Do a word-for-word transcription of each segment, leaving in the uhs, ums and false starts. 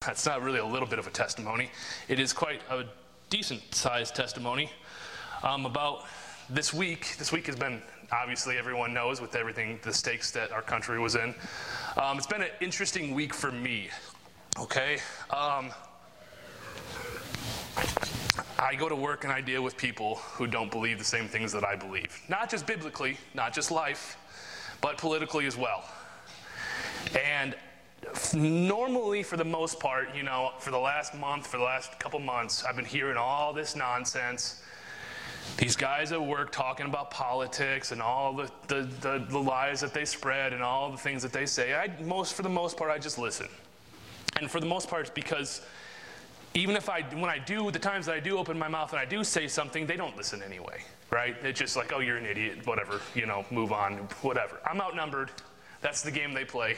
That's not really a little bit of a testimony. It is quite a decent-sized testimony um, about this week. This week has been, obviously, everyone knows with everything, the stakes that our country was in. Um, it's been an interesting week for me, okay? Um, I go to work and I deal with people who don't believe the same things that I believe. Not just biblically, not just life, but politically as well. And normally, for the most part, you know, for the last month, for the last couple months, I've been hearing all this nonsense. These guys at work talking about politics and all the, the, the, the lies that they spread and all the things that they say. I, most, for the most part, I just listen. And for the most part, it's because even if I, when I do, the times that I do open my mouth and I do say something, they don't listen anyway, right? It's just like, oh, you're an idiot, whatever, you know, move on, whatever. I'm outnumbered. That's the game they play.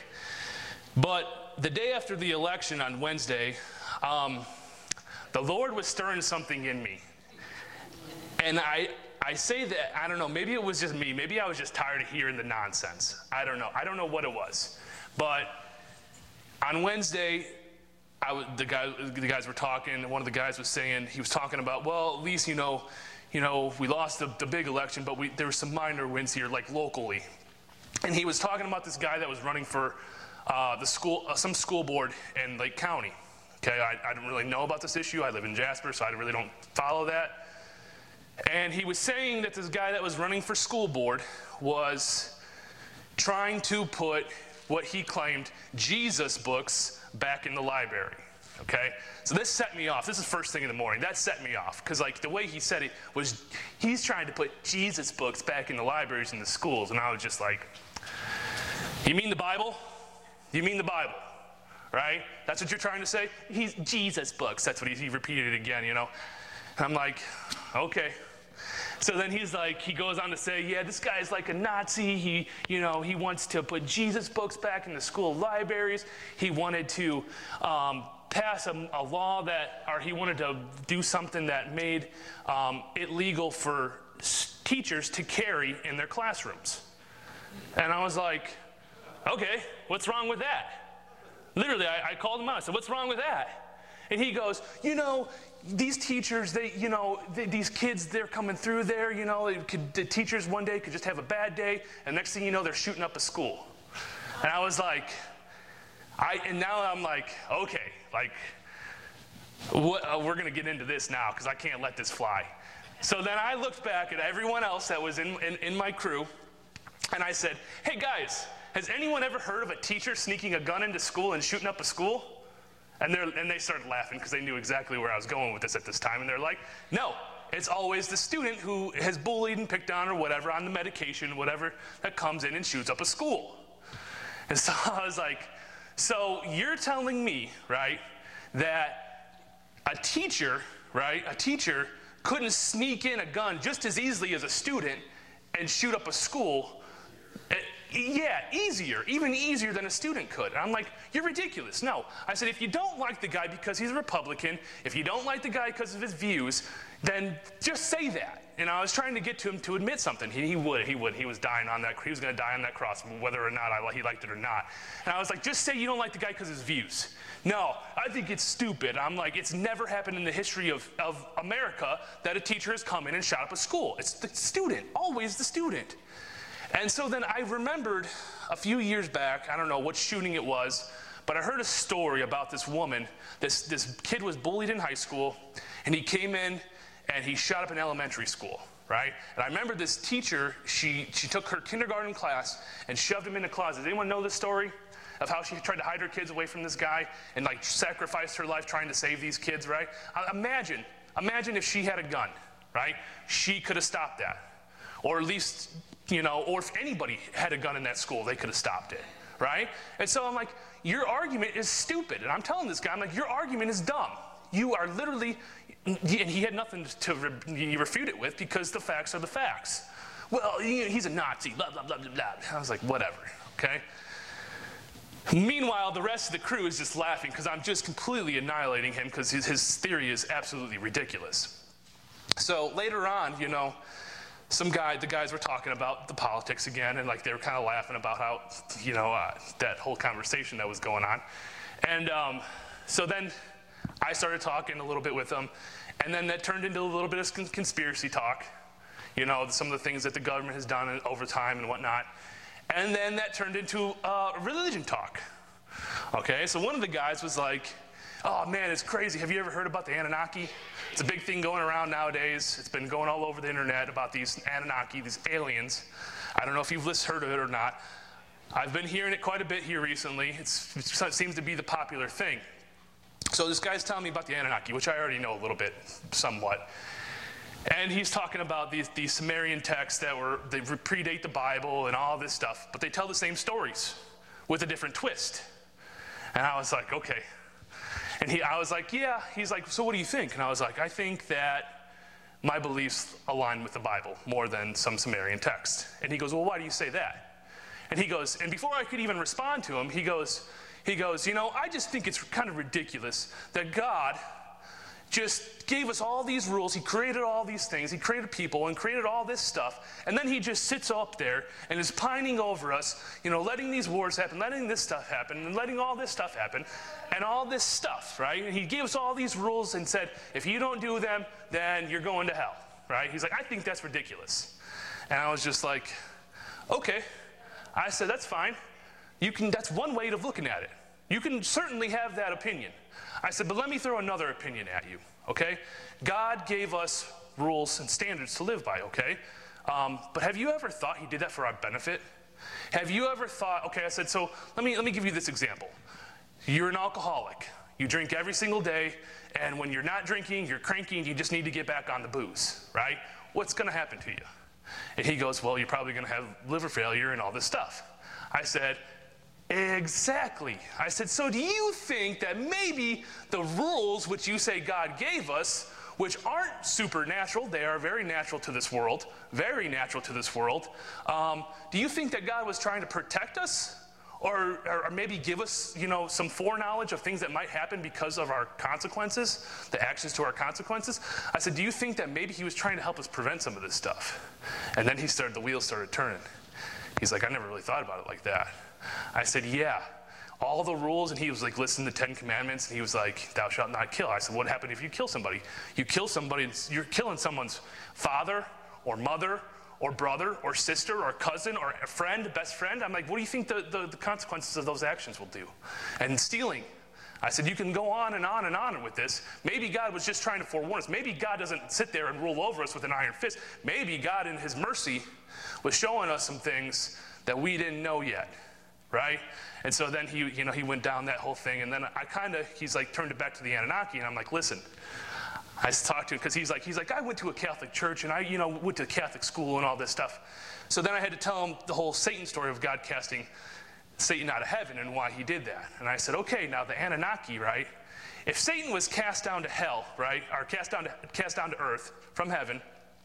But the day after the election on Wednesday, um, the Lord was stirring something in me. And I, I say that, I don't know, maybe it was just me. Maybe I was just tired of hearing the nonsense. I don't know. I don't know what it was. But on Wednesday, I was, the, guy, the guys were talking. One of the guys was saying, he was talking about, well, at least, you know, you know, we lost the, the big election, but we, there were some minor wins here, like locally. And he was talking about this guy that was running for Uh, the school, uh, some school board in Lake County. Okay, I, I don't really know about this issue. I live in Jasper, so I really don't follow that. And he was saying that this guy that was running for school board was trying to put what he claimed Jesus books back in the library. Okay, so this set me off. This is first thing in the morning. That set me off because, like, the way he said it was, he's trying to put Jesus books back in the libraries in the schools, and I was just like, you mean the Bible? You mean the Bible, right? That's what you're trying to say? He's Jesus books. That's what he, he repeated it again, you know. And I'm like, okay. So then he's like, he goes on to say, yeah, this guy's like a Nazi. He, you know, he wants to put Jesus books back in the school libraries. He wanted to um, pass a, a law that, or he wanted to do something that made um, it legal for teachers to carry in their classrooms. And I was like, okay, what's wrong with that? Literally, I, I called him out. I said, what's wrong with that? And he goes, you know, these teachers, they, you know, they, these kids, they're coming through there, you know, it could, the teachers one day could just have a bad day, and next thing you know, they're shooting up a school. And I was like, I, and now I'm like, okay, like, what, uh, we're going to get into this now, because I can't let this fly. So then I looked back at everyone else that was in, in, in my crew, and I said, hey, guys, has anyone ever heard of a teacher sneaking a gun into school and shooting up a school? And, and they started laughing because they knew exactly where I was going with this at this time. And they're like, no, it's always the student who has bullied and picked on or whatever on the medication, whatever, that comes in and shoots up a school. And so I was like, so you're telling me, right, that a teacher, right, a teacher couldn't sneak in a gun just as easily as a student and shoot up a school? Yeah, easier, even easier than a student could. And I'm like, you're ridiculous. No. I said, if you don't like the guy because he's a Republican, if you don't like the guy because of his views, then just say that. And I was trying to get to him to admit something. He, he would, he would. He was dying on that, he was going to die on that cross, whether or not I, he liked it or not. And I was like, just say you don't like the guy because of his views. No, I think it's stupid. I'm like, it's never happened in the history of, of America that a teacher has come in and shot up a school. It's the student, always the student. And so then I remembered a few years back, I don't know what shooting it was, but I heard a story about this woman. This, this kid was bullied in high school, and he came in and he shot up an elementary school, right? And I remember this teacher, she, she took her kindergarten class and shoved him in the closet. Does anyone know this story of how she tried to hide her kids away from this guy and like sacrificed her life trying to save these kids, right? Imagine, imagine if she had a gun, right? She could have stopped that. Or at least, you know, or if anybody had a gun in that school, they could have stopped it, right? And so I'm like, your argument is stupid. And I'm telling this guy, I'm like, your argument is dumb. You are literally, and he had nothing to re- refute it with because the facts are the facts. Well, he's a Nazi, blah, blah, blah, blah, blah. I was like, whatever, okay? Meanwhile, the rest of the crew is just laughing because I'm just completely annihilating him because his, his theory is absolutely ridiculous. So later on, you know, some guy, the guys were talking about the politics again, and like they were kind of laughing about how, you know, uh, that whole conversation that was going on. And um, so then I started talking a little bit with him, and then that turned into a little bit of conspiracy talk. You know, some of the things that the government has done over time and whatnot. And then that turned into uh, religion talk. Okay, so one of the guys was like, oh man, it's crazy. Have you ever heard about the Anunnaki? It's a big thing going around nowadays. It's been going all over the internet about these Anunnaki, these aliens. I don't know if you've heard of it or not. I've been hearing it quite a bit here recently. It's, it seems to be the popular thing. So this guy's telling me about the Anunnaki, which I already know a little bit, somewhat. And he's talking about these, these Sumerian texts that were, they predate the Bible and all this stuff, but they tell the same stories with a different twist. And I was like, okay. And he, I was like, yeah. He's like, so what do you think? And I was like, I think that my beliefs align with the Bible more than some Sumerian text. And he goes, well, why do you say that? And he goes, and before I could even respond to him, he goes, he goes, you know, I just think it's kind of ridiculous that God just gave us all these rules. He created all these things. He created people and created all this stuff. And then he just sits up there and is pining over us, you know, letting these wars happen, letting this stuff happen, and letting all this stuff happen, and all this stuff, right? And he gave us all these rules and said, if you don't do them, then you're going to hell, right? He's like, I think that's ridiculous. And I was just like, okay. I said, that's fine. You can, that's one way of looking at it. You can certainly have that opinion. I said, but let me throw another opinion at you, okay? God gave us rules and standards to live by, okay? Um, but have you ever thought he did that for our benefit? Have you ever thought, okay, I said, so let me, let me give you this example. You're an alcoholic. You drink every single day, and when you're not drinking, you're cranky, and you just need to get back on the booze, right? What's going to happen to you? And he goes, well, you're probably going to have liver failure and all this stuff. I said, exactly. I said, so do you think that maybe the rules which you say God gave us, which aren't supernatural, they are very natural to this world, very natural to this world, um, do you think that God was trying to protect us? Or, or maybe give us, you know, some foreknowledge of things that might happen because of our consequences, the actions to our consequences? I said, do you think that maybe he was trying to help us prevent some of this stuff? And then he started, the wheels started turning. He's like, I never really thought about it like that. I said, yeah, all the rules, and he was like, listen to the Ten Commandments, and he was like, thou shalt not kill. I said, what happened if you kill somebody? You kill somebody, you're killing someone's father or mother or brother or sister or cousin or a friend, best friend. I'm like, what do you think the, the, the consequences of those actions will do? And stealing. I said, you can go on and on and on with this. Maybe God was just trying to forewarn us. Maybe God doesn't sit there and rule over us with an iron fist. Maybe God in his mercy was showing us some things that we didn't know yet, right? And so then he, you know, he went down that whole thing, and then I kind of, he's like turned it back to the Anunnaki, and I'm like, listen, I talked to him because he's like, he's like, I went to a Catholic church, and I, you know, went to Catholic school and all this stuff. So then I had to tell him the whole Satan story of God casting Satan out of heaven and why he did that. And I said, okay, now the Anunnaki, right? If Satan was cast down to hell, right, or cast down to, cast down to earth from heaven,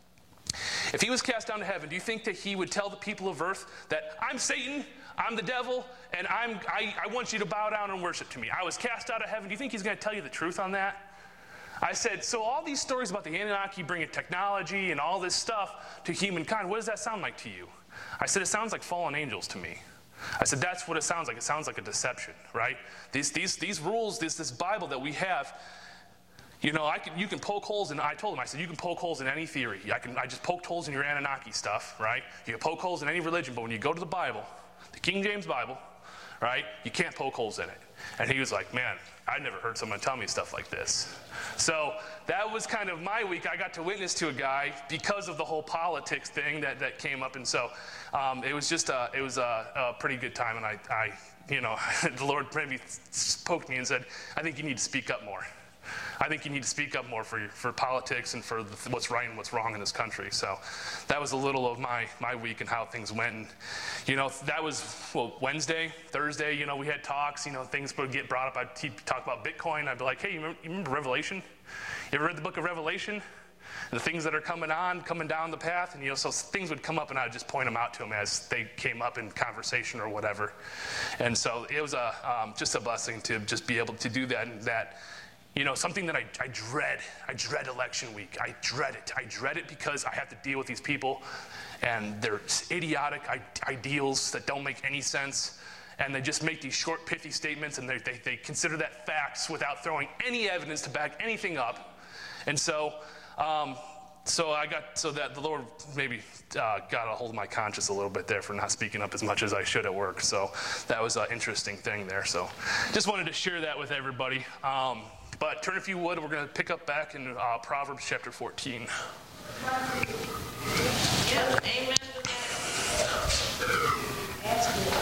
if he was cast down to heaven, do you think that he would tell the people of earth that I'm Satan, I'm the devil, and I'm, I, I want you to bow down and worship to me? I was cast out of heaven. Do you think he's going to tell you the truth on that? I said, so all these stories about the Anunnaki bringing technology and all this stuff to humankind, what does that sound like to you? I said, it sounds like fallen angels to me. I said, that's what it sounds like. It sounds like a deception, right? These, these, these rules, this, this Bible that we have, you know, I can, you can poke holes in, I told him, I said, you can poke holes in any theory. I, can, I just poked holes in your Anunnaki stuff, right? You can poke holes in any religion, but when you go to the Bible, the King James Bible, right, you can't poke holes in it. And he was like, man, I never heard someone tell me stuff like this. So that was kind of my week. I got to witness to a guy because of the whole politics thing that, that came up. And so um, it was just a, it was a, a pretty good time. And I, I, you know, the Lord maybe poked me and said, I think you need to speak up more. I think you need to speak up more for for politics and for the, what's right and what's wrong in this country. So that was a little of my my week and how things went. And, you know, that was, well, Wednesday, Thursday, you know, we had talks, you know, things would get brought up. I'd talk about Bitcoin. I'd be like, hey, you remember, you remember Revelation? You ever read the book of Revelation? The things that are coming on, coming down the path, and, you know, so things would come up, and I would just point them out to him as they came up in conversation or whatever. And so it was a um, just a blessing to just be able to do that. And that, you know, something that I, I dread. I dread election week. I dread it. I dread it because I have to deal with these people and their idiotic I- ideals that don't make any sense. and they just make these short, pithy statements, and they, they, they consider that facts without throwing any evidence to back anything up. And so, um, so I got, so that the Lord maybe uh, got a hold of my conscience a little bit there for not speaking up as much as I should at work. So that was an interesting thing there. So just wanted to share that with everybody. Um, but turn, if you would, we're going to pick up back in uh, Proverbs chapter fourteen. Yes, amen to that. That's good.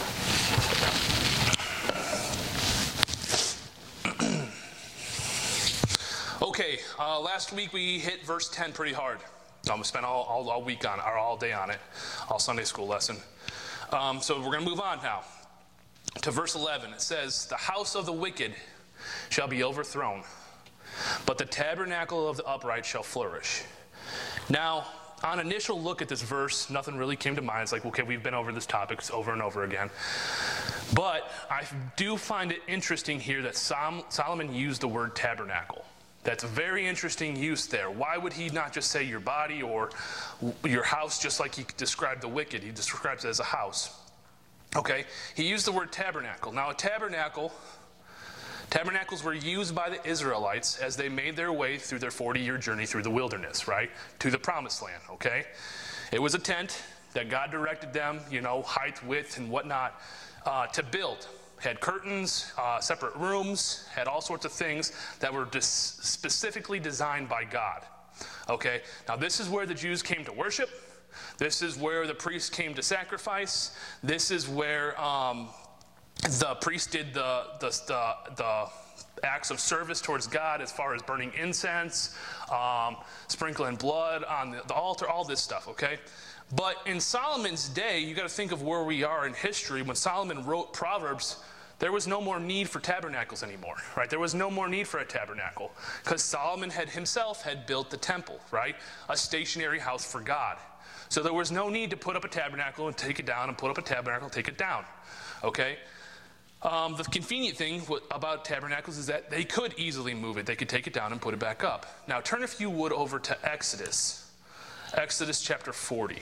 Okay, uh, last week we hit verse ten pretty hard. Um, we spent all, all, all week on it, or all day on it, all Sunday school lesson. Um, so we're going to move on now to verse eleven. It says, "The house of the wicked shall be overthrown, but the tabernacle of the upright shall flourish." Now, on initial look at this verse, nothing really came to mind. It's like, okay, we've been over this topic over and over again. But I do find it interesting here that Solomon used the word tabernacle. That's a very interesting use there. Why would he not just say your body or your house, just like he described the wicked? He describes it as a house. Okay, he used the word tabernacle. Now, a tabernacle, tabernacles were used by the Israelites as they made their way through their forty-year journey through the wilderness, right, to the promised land, okay? It was a tent that God directed them, you know, height, width, and whatnot, uh, to build. Had curtains, uh, separate rooms, had all sorts of things that were dis- specifically designed by God. Okay, now this is where the Jews came to worship. This is where the priests came to sacrifice. This is where um, the priest did the, the, the, the acts of service towards God as far as burning incense, um, sprinkling blood on the, the altar, all this stuff, okay? But in Solomon's day, you got to think of where we are in history. When Solomon wrote Proverbs, there was no more need for tabernacles anymore, right? There was no more need for a tabernacle because Solomon had himself had built the temple, right? A stationary house for God. So there was no need to put up a tabernacle and take it down and put up a tabernacle and take it down, okay? Um, the convenient thing about tabernacles is that they could easily move it. They could take it down and put it back up. Now turn, if you would, over to Exodus. Exodus chapter forty.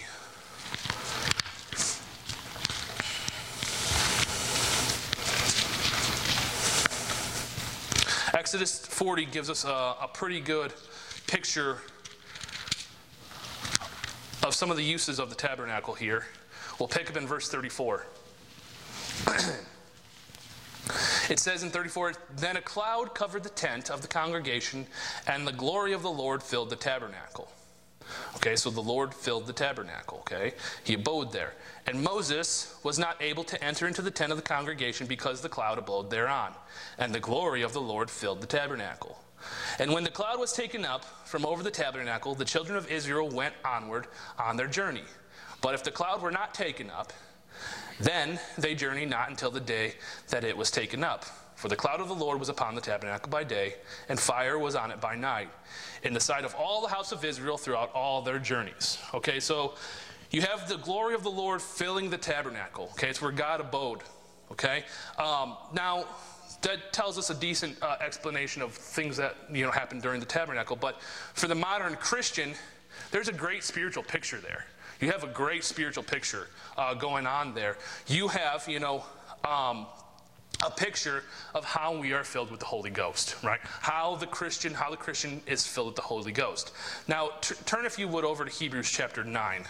Exodus forty gives us a, a pretty good picture of some of the uses of the tabernacle here. We'll pick up in verse thirty-four. It says in thirty-four, "Then a cloud covered the tent of the congregation, and the glory of the Lord filled the tabernacle." Okay, so the Lord filled the tabernacle, okay? He abode there. "And Moses was not able to enter into the tent of the congregation because the cloud abode thereon. And the glory of the Lord filled the tabernacle. And when the cloud was taken up from over the tabernacle, the children of Israel went onward on their journey. But if the cloud were not taken up, then they journeyed not until the day that it was taken up. For the cloud of the Lord was upon the tabernacle by day, and fire was on it by night, in the sight of all the house of Israel throughout all their journeys." Okay, so you have the glory of the Lord filling the tabernacle. Okay, it's where God abode. Okay, um, now that tells us a decent uh, explanation of things that, you know, happened during the tabernacle. But for the modern Christian, there's a great spiritual picture there. You have a great spiritual picture uh, going on there. You have, you know, um, a picture of how we are filled with the Holy Ghost, right? How the Christian, how the Christian is filled with the Holy Ghost. Now, t- turn, if you would, over to Hebrews chapter nine.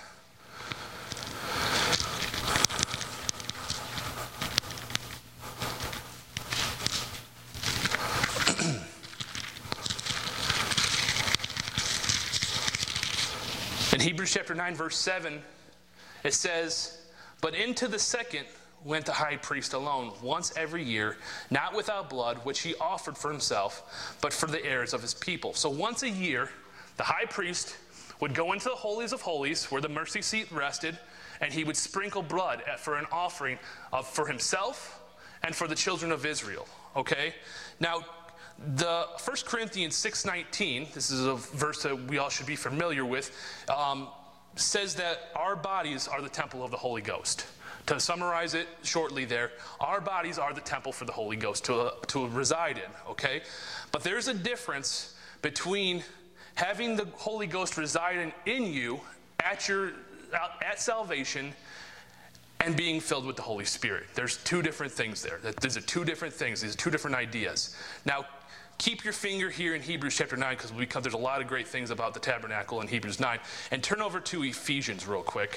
In Hebrews chapter nine, verse seven, it says, "But into the second went the high priest alone, once every year, not without blood, which he offered for himself, but for the errors of his people." So once a year, the high priest would go into the holies of holies, where the mercy seat rested, and he would sprinkle blood for an offering of, for himself and for the children of Israel. Okay? Now, the First Corinthians six nineteen, this is a verse that we all should be familiar with, um, says that our bodies are the temple of the Holy Ghost. To summarize it shortly there, our bodies are the temple for the Holy Ghost to, uh, to reside in, okay? But there's a difference between having the Holy Ghost reside in, in you at, your, at salvation and being filled with the Holy Spirit. There's two different things there. These are two different things. These are two different ideas. Now, keep your finger here in Hebrews chapter nine, because we come, there's a lot of great things about the tabernacle in Hebrews nine. And turn over to Ephesians real quick.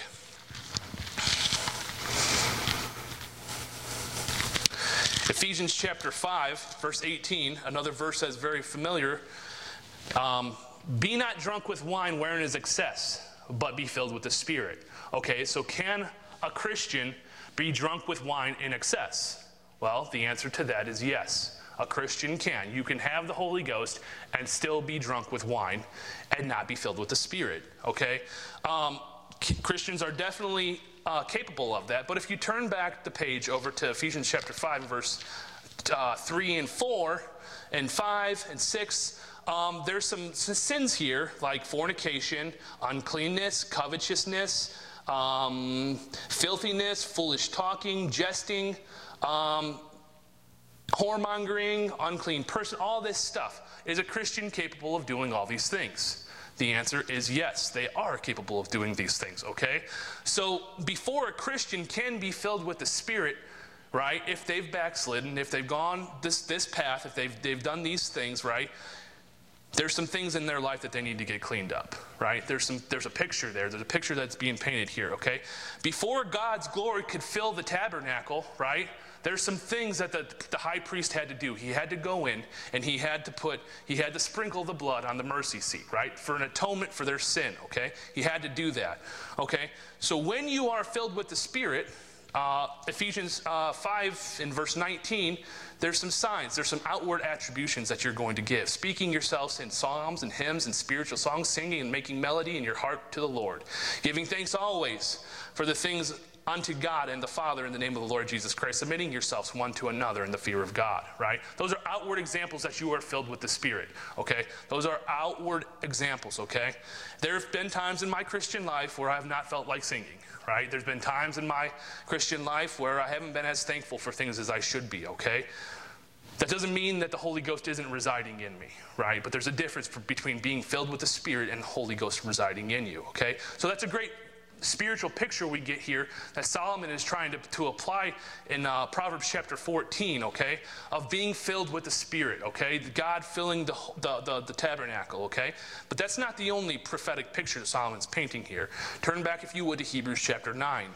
Ephesians chapter five, verse eighteen, another verse that's very familiar. Um, be not drunk with wine wherein is excess, but be filled with the Spirit. Okay, so can a Christian be drunk with wine in excess? Well, the answer to that is yes. A Christian can. You can have the Holy Ghost and still be drunk with wine and not be filled with the Spirit. Okay? Um, Christians are definitely uh, capable of that. But if you turn back the page over to Ephesians chapter five, verse uh, three and four, and five and six, um, there's some sins here like fornication, uncleanness, covetousness, um, filthiness, foolish talking, jesting, um, whoremongering, unclean person, all this stuff. Is a Christian capable of doing all these things? The answer is yes, they are capable of doing these things, okay? So before a Christian can be filled with the Spirit, right, if they've backslidden, if they've gone this, this path, if they've, they've done these things, right, there's some things in their life that they need to get cleaned up, right? There's some. There's a picture there. There's a picture that's being painted here, okay? Before God's glory could fill the tabernacle, right, there's some things that the, the high priest had to do. He had to go in and he had to put, he had to sprinkle the blood on the mercy seat, right, for an atonement for their sin, okay? He had to do that, okay? So when you are filled with the Spirit, uh, Ephesians uh, five in verse nineteen, there's some signs, there's some outward attributions that you're going to give. Speaking yourselves in psalms and hymns and spiritual songs, singing and making melody in your heart to the Lord. Giving thanks always for the things unto God and the Father in the name of the Lord Jesus Christ, submitting yourselves one to another in the fear of God, right? Those are outward examples that you are filled with the Spirit, okay? Those are outward examples, okay? There have been times in my Christian life where I have not felt like singing, right? There's been times in my Christian life where I haven't been as thankful for things as I should be, okay? That doesn't mean that the Holy Ghost isn't residing in me, right? But there's a difference between being filled with the Spirit and the Holy Ghost residing in you, okay? So that's a great spiritual picture we get here that Solomon is trying to, to apply in uh, Proverbs chapter fourteen, okay, of being filled with the Spirit, okay, God filling the, the, the, the tabernacle, okay. But that's not the only prophetic picture that Solomon's painting here. Turn back, if you would, to Hebrews chapter nine.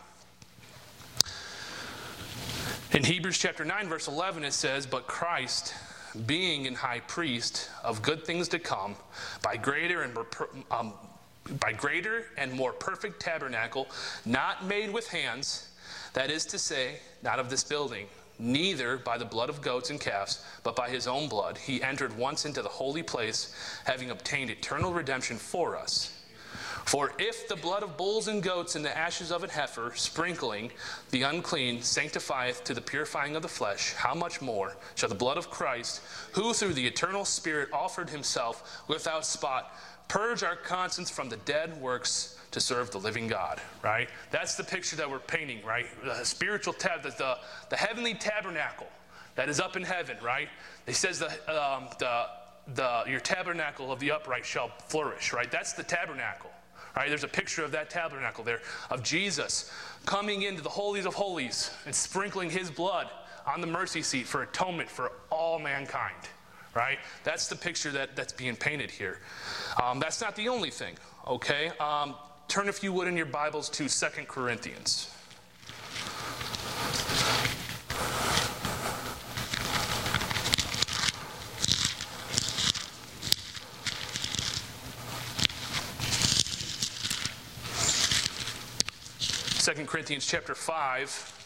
In Hebrews chapter nine, verse eleven, it says, but Christ, being an high priest of good things to come, by greater and more um, by greater and more perfect tabernacle, not made with hands, that is to say, not of this building, neither by the blood of goats and calves, but by his own blood, he entered once into the holy place, having obtained eternal redemption for us. For if the blood of bulls and goats and the ashes of an heifer, sprinkling the unclean, sanctifieth to the purifying of the flesh, how much more shall the blood of Christ, who through the eternal Spirit offered himself without spot, purge our conscience from the dead works to serve the living God, right? That's the picture that we're painting, right? The spiritual tab, the, the, the heavenly tabernacle that is up in heaven, right? It says the, um, the, the, your tabernacle of the upright shall flourish, right? That's the tabernacle, right? There's a picture of that tabernacle there, of Jesus coming into the holies of holies and sprinkling his blood on the mercy seat for atonement for all mankind. Right? That's the picture that, that's being painted here. Um, that's not the only thing, okay? Um, turn, if you would, in your Bibles to Second Corinthians. Second Corinthians chapter five.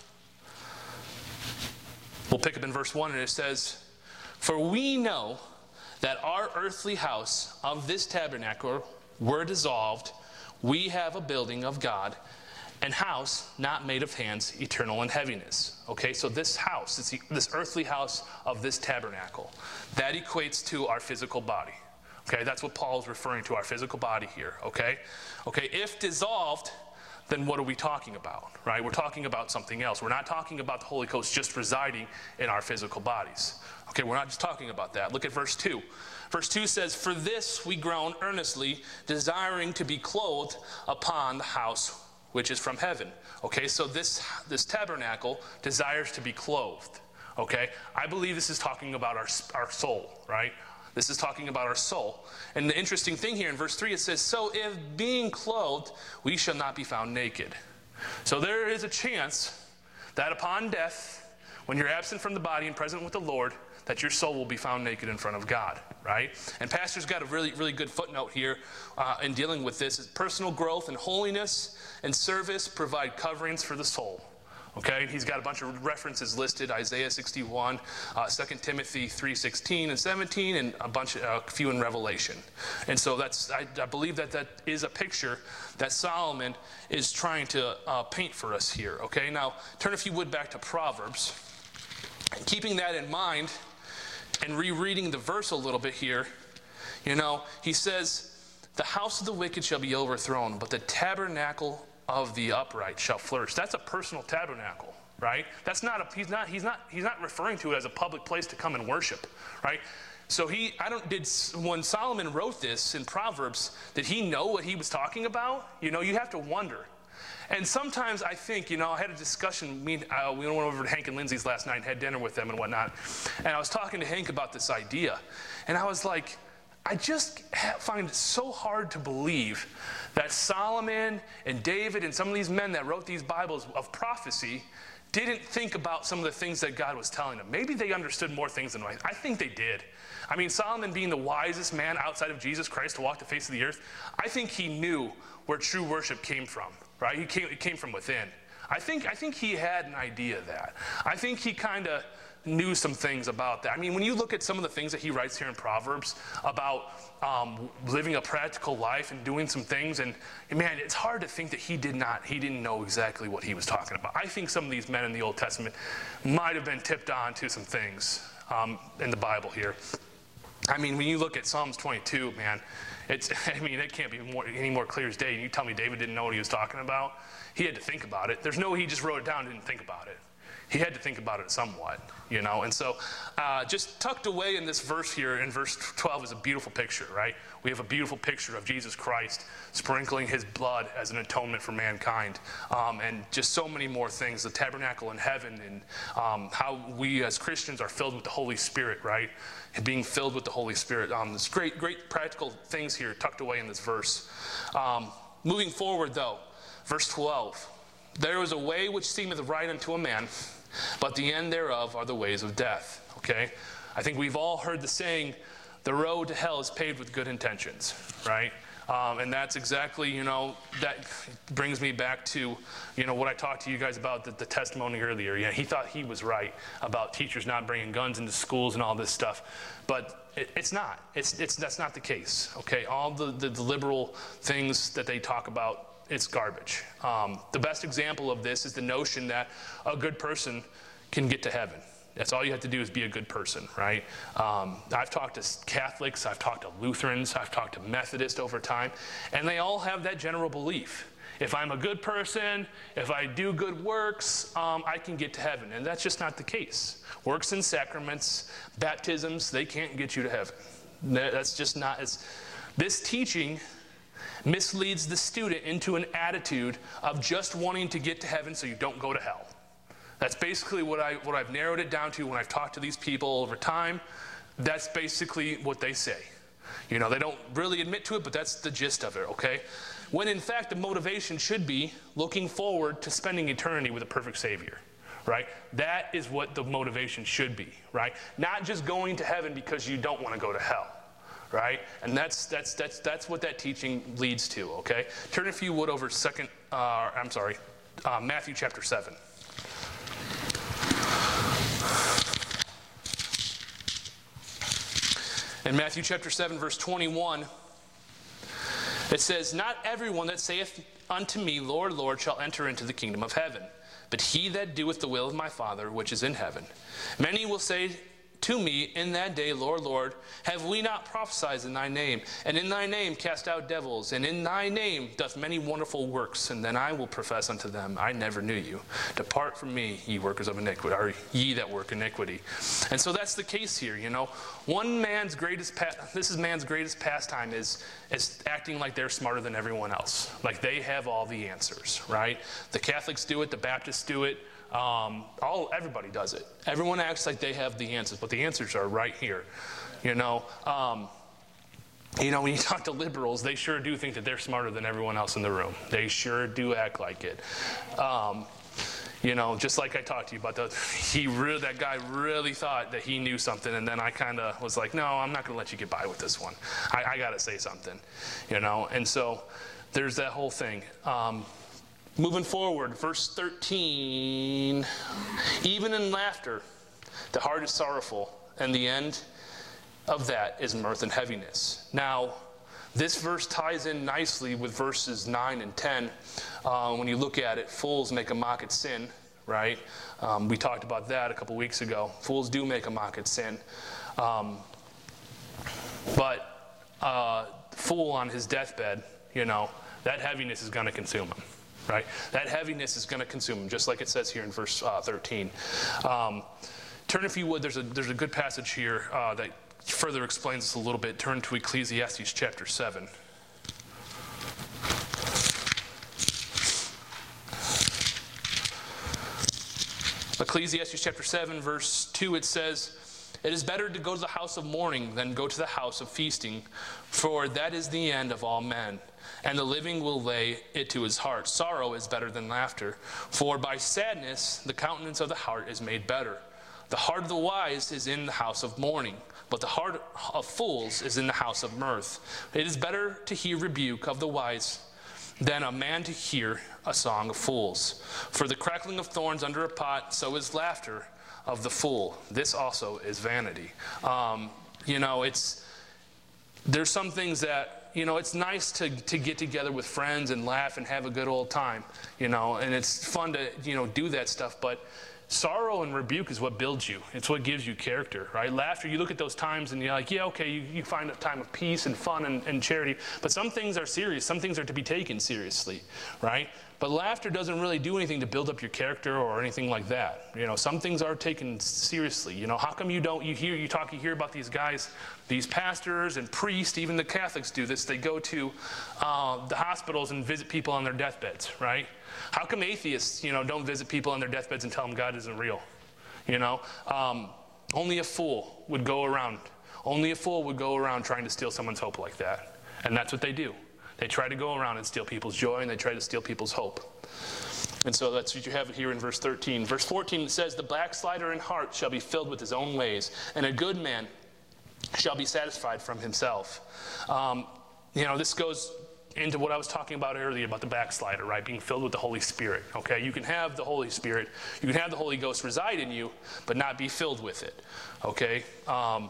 We'll pick up in verse one, and it says, for we know that our earthly house of this tabernacle were dissolved. We have a building of God, and house not made of hands, eternal in heaviness. Okay, so this house, this, this earthly house of this tabernacle, that equates to our physical body. Okay, that's what Paul is referring to, our physical body here. Okay, okay, if dissolved, then what are we talking about, right? We're talking about something else. We're not talking about the Holy Ghost just residing in our physical bodies. Okay, we're not just talking about that. Look at verse two. Verse two says, for this we groan earnestly, desiring to be clothed upon the house which is from heaven. Okay, so this, this tabernacle desires to be clothed. Okay, I believe this is talking about our, our soul, right? This is talking about our soul. And the interesting thing here in verse three, it says, so if being clothed, we shall not be found naked. So there is a chance that upon death, when you're absent from the body and present with the Lord, that your soul will be found naked in front of God, right? And Pastor's got a really, really good footnote here uh, in dealing with this. Personal growth and holiness and service provide coverings for the soul. Okay, he's got a bunch of references listed: Isaiah sixty-one, uh, Second Timothy three sixteen and seventeen, and a bunch, a uh, few in Revelation. And so that's, I, I believe that that is a picture that Solomon is trying to uh, paint for us here. Okay, now turn, if you would, back to Proverbs. Keeping that in mind and rereading the verse a little bit here, you know, he says, "The house of the wicked shall be overthrown, but the tabernacle of the upright shall flourish." That's a personal tabernacle, right? That's not a, he's not, he's not, he's not referring to it as a public place to come and worship, right? So he, I don't, did, when Solomon wrote this in Proverbs, did he know what he was talking about? You know, you have to wonder. And sometimes I think, you know, I had a discussion, me, uh, we went over to Hank and Lindsay's last night and had dinner with them and whatnot, and I was talking to Hank about this idea, and I was like, I just find it so hard to believe that Solomon and David and some of these men that wrote these Bibles of prophecy didn't think about some of the things that God was telling them. Maybe they understood more things than I. I think they did. I mean, Solomon being the wisest man outside of Jesus Christ to walk the face of the earth, I think he knew where true worship came from, right? He came, it came from within. I think, I think he had an idea of that. I think he kind of knew some things about that. I mean, when you look at some of the things that he writes here in Proverbs about um, living a practical life and doing some things, and man, it's hard to think that he did not, he didn't know exactly what he was talking about. I think some of these men in the Old Testament might have been tipped on to some things um, in the Bible here. I mean, when you look at Psalms twenty-two, man, it's, I mean, it can't be more, any more clear as day. And you tell me David didn't know what he was talking about? He had to think about it. There's no way he just wrote it down and didn't think about it. He had to think about it somewhat, you know. And so uh, just tucked away in this verse here, in verse twelve, is a beautiful picture, right? We have a beautiful picture of Jesus Christ sprinkling his blood as an atonement for mankind. Um, and just so many more things, the tabernacle in heaven, and um, how we as Christians are filled with the Holy Spirit, right? And being filled with the Holy Spirit. Um, there's great, great practical things here tucked away in this verse. Um, moving forward, though, verse twelve. "There is a way which seemeth right unto a man, but the end thereof are the ways of death." Okay? I think we've all heard the saying, the road to hell is paved with good intentions, right? Um, and that's exactly, you know, that brings me back to, you know, what I talked to you guys about, the, the testimony earlier. You know, he thought he was right about teachers not bringing guns into schools and all this stuff. But it, it's not. It's, it's, that's not the case, okay? All the, the, the liberal things that they talk about, it's garbage. Um, the best example of this is the notion that a good person can get to heaven. That's all you have to do is be a good person, right? Um, I've talked to Catholics, I've talked to Lutherans, I've talked to Methodists over time, and they all have that general belief. If I'm a good person, if I do good works, um, I can get to heaven. And that's just not the case. Works and sacraments, baptisms, they can't get you to heaven. That's just not, it's, this teaching misleads the student into an attitude of just wanting to get to heaven so you don't go to hell. That's basically what, I, what I've narrowed it down to when I've talked to these people over time. That's basically what they say. You know, they don't really admit to it, but that's the gist of it, okay? When in fact the motivation should be looking forward to spending eternity with a perfect Savior, right? That is what the motivation should be, right? Not just going to heaven because you don't want to go to hell. Right? And that's that's that's that's what that teaching leads to, okay? Turn, if you would, over second uh, I'm sorry, uh, Matthew chapter seven. In Matthew chapter seven, verse twenty-one, it says, "Not everyone that saith unto me, Lord, Lord, shall enter into the kingdom of heaven, but he that doeth the will of my Father which is in heaven. Many will say to me in that day, Lord, Lord, have we not prophesied in thy name? And in thy name cast out devils, and in thy name doth many wonderful works. And then I will profess unto them, I never knew you. Depart from me, ye workers of iniquity, or ye that work iniquity. And so that's the case here, you know. One man's greatest, pa- this is man's greatest pastime is, is acting like they're smarter than everyone else. Like they have all the answers, right? The Catholics do it, the Baptists do it. Um, all everybody does it. Everyone acts like they have the answers, but the answers are right here. You know, um, you know, when you talk to liberals, they sure do think that they're smarter than everyone else in the room. They sure do act like it. Um, you know, just like I talked to you about the, he really, that guy really thought that he knew something, and then I kind of was like, no, I'm not going to let you get by with this one. I, I got to say something. You know, and so there's that whole thing. Um, Moving forward, verse thirteen, even in laughter, the heart is sorrowful, and the end of that is mirth and heaviness. Now, this verse ties in nicely with verses nine and ten. Uh, when you look at it, fools make a mock at sin, right? Um, we talked about that a couple weeks ago. Fools do make a mock at sin. Um, but uh, fool on his deathbed, you know, that heaviness is going to consume him. Right? That heaviness is going to consume him, just like it says here in verse uh, thirteen. Um, turn, if you would, there's a, there's a good passage here uh, that further explains this a little bit. Turn to Ecclesiastes chapter seven. Ecclesiastes chapter seven, verse two, it says, it is better to go to the house of mourning than go to the house of feasting, for that is the end of all men. And the living will lay it to his heart. Sorrow is better than laughter, for by sadness the countenance of the heart is made better. The heart of the wise is in the house of mourning, but the heart of fools is in the house of mirth. It is better to hear rebuke of the wise than a man to hear a song of fools. For the crackling of thorns under a pot, so is laughter of the fool. This also is vanity. Um, you know, it's there's some things that, you know, it's nice to, to get together with friends and laugh and have a good old time, you know, and it's fun to, you know, do that stuff, but sorrow and rebuke is what builds you. It's what gives you character, right? Laughter, you look at those times and you're like, yeah, okay, you, you find a time of peace and fun and, and charity, but some things are serious. Some things are to be taken seriously, right? But laughter doesn't really do anything to build up your character or anything like that. You know, some things are taken seriously. You know, how come you don't, you hear, you talk, you hear about these guys, these pastors and priests, even the Catholics do this. They go to uh, the hospitals and visit people on their deathbeds, right? How come atheists, you know, don't visit people on their deathbeds and tell them God isn't real? You know, um, only a fool would go around, only a fool would go around trying to steal someone's hope like that. And that's what they do. They try to go around and steal people's joy, and they try to steal people's hope. And so that's what you have here in verse thirteen. Verse fourteen, it says, the backslider in heart shall be filled with his own ways, and a good man shall be satisfied from himself. Um, you know, this goes into what I was talking about earlier about the backslider, right? Being filled with the Holy Spirit, okay? You can have the Holy Spirit, you can have the Holy Ghost reside in you, but not be filled with it, okay? Um,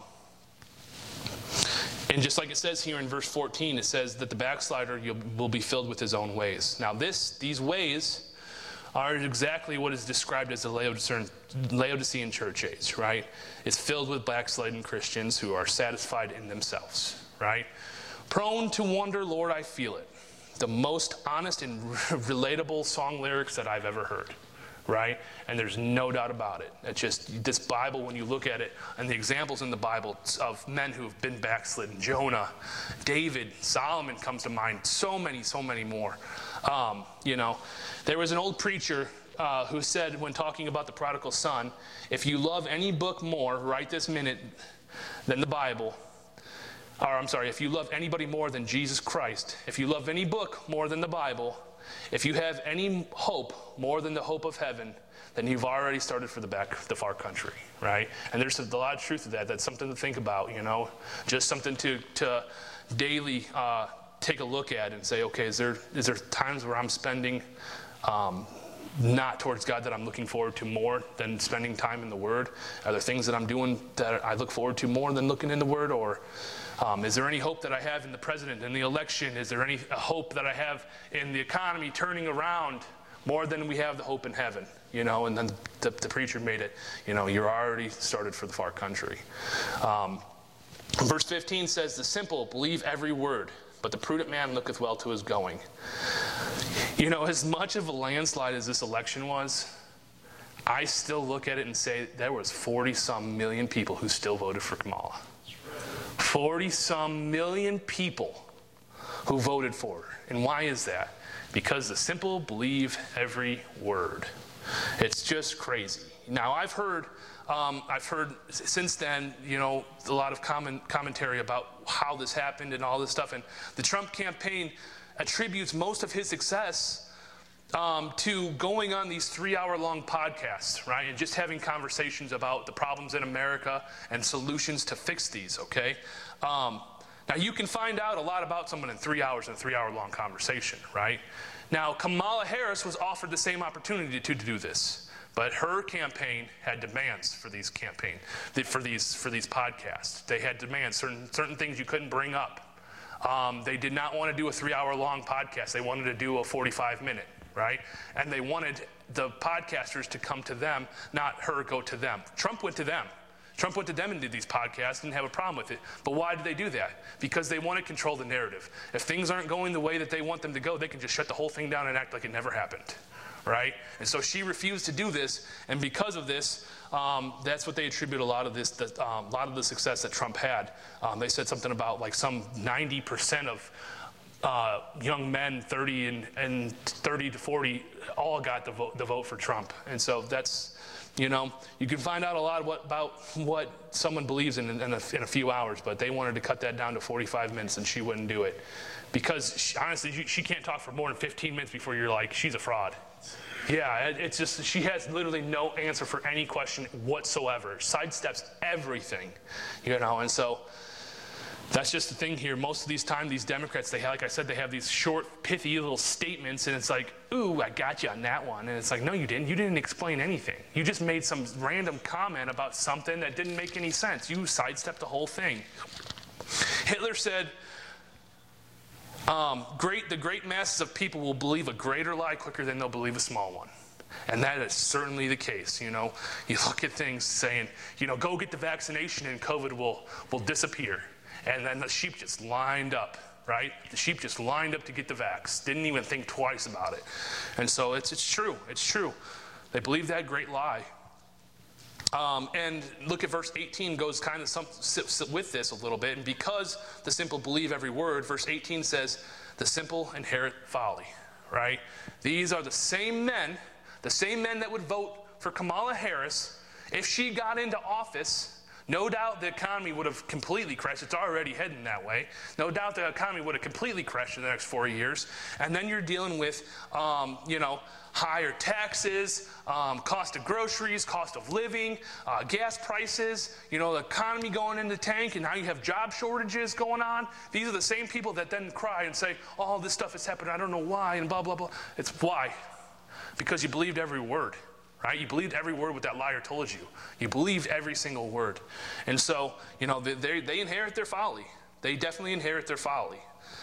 and just like it says here in verse fourteen, it says that the backslider will be filled with his own ways. Now this, these ways are exactly what is described as the Laodicean, Laodicean church age, right? It's filled with backsliding Christians who are satisfied in themselves, right? Prone to wonder, Lord, I feel it. The most honest and relatable song lyrics that I've ever heard, right? And there's no doubt about it. It's just this Bible, when you look at it, and the examples in the Bible of men who have been backslidden, Jonah, David, Solomon comes to mind, so many, so many more. Um, you know, there was an old preacher uh, who said when talking about the prodigal son, if you love any book more right this minute than the Bible, or I'm sorry, if you love anybody more than Jesus Christ, if you love any book more than the Bible, if you have any hope more than the hope of heaven, then you've already started for the back, the far country, right? And there's a lot of truth to that. That's something to think about, you know, just something to to daily uh, take a look at and say, okay, is there is there times where I'm spending um, not towards God that I'm looking forward to more than spending time in the Word? Are there things that I'm doing that I look forward to more than looking in the Word? Or Um, is there any hope that I have in the president, in the election? Is there any hope that I have in the economy turning around more than we have the hope in heaven, you know, and then the, the preacher made it, you know, you're already started for the far country. Um, verse fifteen says, the simple believe every word, but the prudent man looketh well to his going. You know, as much of a landslide as this election was, I still look at it and say there was forty-some million people who still voted for Kamala. forty-some million people who voted for her. And why is that? Because the simple believe every word. It's just crazy. Now, I've heard, um, I've heard since then, you know, a lot of comment, commentary about how this happened and all this stuff. And the Trump campaign attributes most of his success um, to going on these three-hour-long podcasts, right, and just having conversations about the problems in America and solutions to fix these. Okay. Um, Now, you can find out a lot about someone in three hours in a three-hour-long conversation, right? Now, Kamala Harris was offered the same opportunity to, to do this, but her campaign had demands for these campaign, for these for these podcasts. They had demands, certain certain things you couldn't bring up. Um, they did not want to do a three-hour-long podcast. They wanted to do a forty-five minute, right? And they wanted the podcasters to come to them, not her go to them. Trump went to them. Trump went to them and did these podcasts, didn't have a problem with it. But why did they do that? Because they want to control the narrative. If things aren't going the way that they want them to go, they can just shut the whole thing down and act like it never happened, right? And so she refused to do this, and because of this, um, that's what they attribute a lot of this, the, um, a lot of the success that Trump had. Um, they said something about like some ninety percent of uh, young men, thirty and, and thirty to forty, all got the vote, the vote for Trump. And so that's, you know, you can find out a lot what, about what someone believes in in a, in a few hours, but they wanted to cut that down to forty-five minutes, and she wouldn't do it. Because, she, honestly, she, she can't talk for more than fifteen minutes before you're like, she's a fraud. Yeah, it, it's just, she has literally no answer for any question whatsoever. Sidesteps everything, you know, and so that's just the thing here. Most of these time, these Democrats, they have, like I said, they have these short, pithy little statements, and it's like, ooh, I got you on that one. And it's like, no, you didn't. You didn't explain anything. You just made some random comment about something that didn't make any sense. You sidestepped the whole thing. Hitler said, um, great, the great masses of people will believe a greater lie quicker than they'll believe a small one. And that is certainly the case. You know, you look at things saying, you know, go get the vaccination and COVID will, will disappear. And then the sheep just lined up, right? The sheep just lined up to get the vax. Didn't even think twice about it. And so it's it's true. It's true. They believe that great lie. Um, and look at verse eighteen goes kind of some, with this a little bit. And because the simple believe every word, verse eighteen says, the simple inherit folly, right? These are the same men, the same men that would vote for Kamala Harris if she got into office. No doubt the economy would have completely crashed. It's already heading that way. No doubt the economy would have completely crashed in the next four years. And then you're dealing with, um, you know, higher taxes, um, cost of groceries, cost of living, uh, gas prices, you know, the economy going in the tank, and now you have job shortages going on. These are the same people that then cry and say, oh, this stuff is happening, I don't know why, and blah, blah, blah. It's why? Because you believed every word. Right? You believed every word what that liar told you. You believed every single word. And so, you know, they, they, they inherit their folly. They definitely inherit their folly.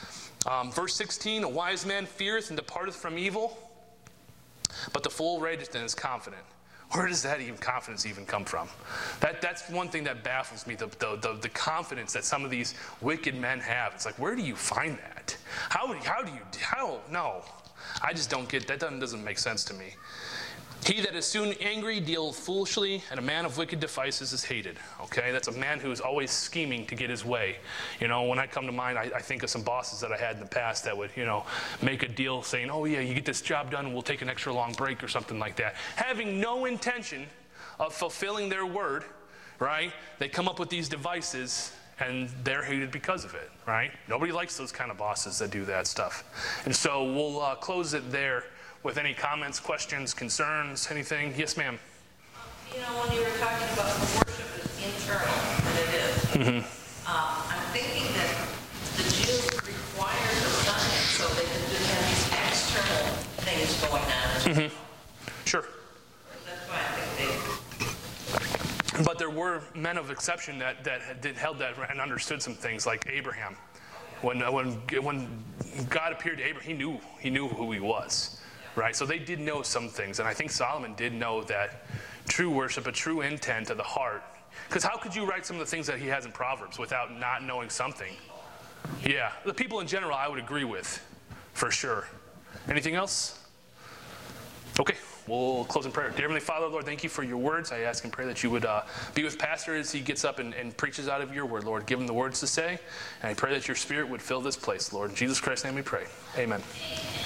Um, verse sixteen, a wise man feareth and departeth from evil, but the fool rageth and is confident. Where does that even confidence even come from? That, that's one thing that baffles me, the, the, the, the confidence that some of these wicked men have. It's like, where do you find that? How, how do you, how, no. I just don't get, that doesn't, doesn't make sense to me. He that is soon angry dealeth foolishly, and a man of wicked devices is hated. Okay, that's a man who is always scheming to get his way. You know, when I come to mind, I, I think of some bosses that I had in the past that would, you know, make a deal saying, oh yeah, you get this job done and we'll take an extra long break or something like that. Having no intention of fulfilling their word, right? They come up with these devices and they're hated because of it, right? Nobody likes those kind of bosses that do that stuff. And so we'll uh, close it there. With any comments, questions, concerns, anything? Yes, ma'am. You know, when you were talking about the worship is internal, and it is. Mm-hmm. um, I'm thinking that the Jews required the sign so they could do have these external things going on. Mm-hmm. Sure. That's why I think they. But there were men of exception that that did held that and understood some things, like Abraham. When when when God appeared to Abraham, he knew he knew who he was. right? So they did know some things, and I think Solomon did know that true worship, a true intent of the heart. Because how could you write some of the things that he has in Proverbs without not knowing something? Yeah, the people in general I would agree with, for sure. Anything else? Okay, we'll close in prayer. Dear Heavenly Father, Lord, thank you for your words. I ask and pray that you would uh, be with Pastor as he gets up and, and preaches out of your word, Lord. Give him the words to say, and I pray that your Spirit would fill this place, Lord. In Jesus Christ's name we pray. Amen.